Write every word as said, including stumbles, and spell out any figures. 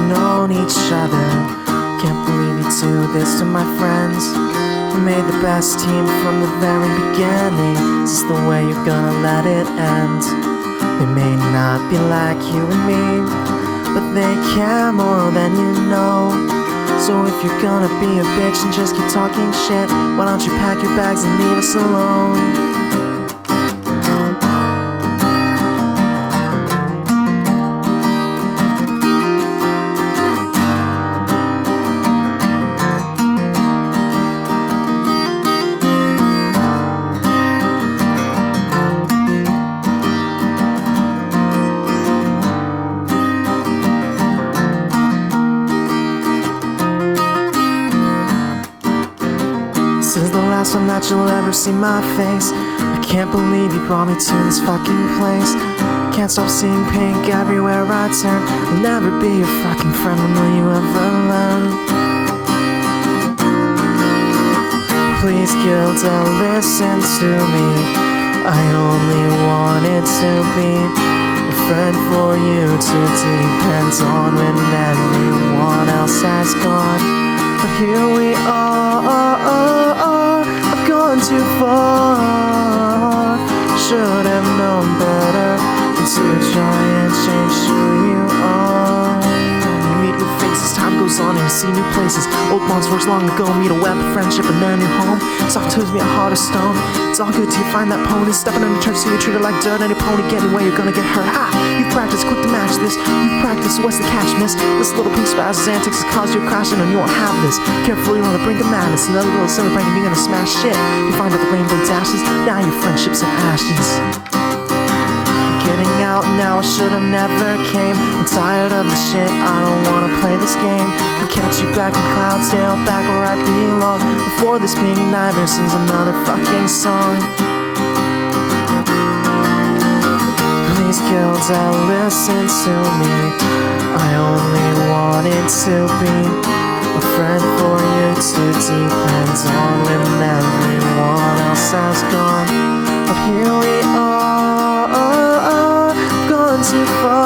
known each other. Can't believe you do this to my friends. We made the best team from the very beginning. Is this the way you're gonna let it end? They may not be like you and me, but they care more than you know. So if you're gonna be a bitch and just keep talking shit, why don't you pack your bags and leave us alone? This is the last time that you'll ever see my face. I can't believe you brought me to this fucking place. Can't stop seeing pink everywhere I turn. I'll never be your fucking friend, when will you ever learn? Please, Gilda, listen to me. I only wanted to be a friend for you to depend on when everyone else has gone. But here we are, I've gone too far. Should have known better than to try and change who you are. You meet new faces, time goes on and you see new places. Old bonds forged long ago meet a web of friendship and then your home. Soft toes meet a heart of stone. It's all good till you find that pony stepping on your turf, so you treat it like dirt. And your pony getting away, you're gonna get hurt. Ha! You practice quick to match this. You practice, what's the catch, miss? This little pink spaz's antics has caused you a crash, and you won't have this. Carefully, you're on the brink of madness. Another little silly prank and you're gonna smash shit. You find out the rainbow dashes, now your friendship's in ashes. Getting out now, I should've never came. I'm tired of the shit, I don't wanna play this game. I'll catch you back in Cloudsdale, back where I belong, before this pink nightmare sings another fucking song. Please, Gilda, listen to me. I only wanted to be a friend for you to depend on when everyone else has gone. But here we are, gone too far.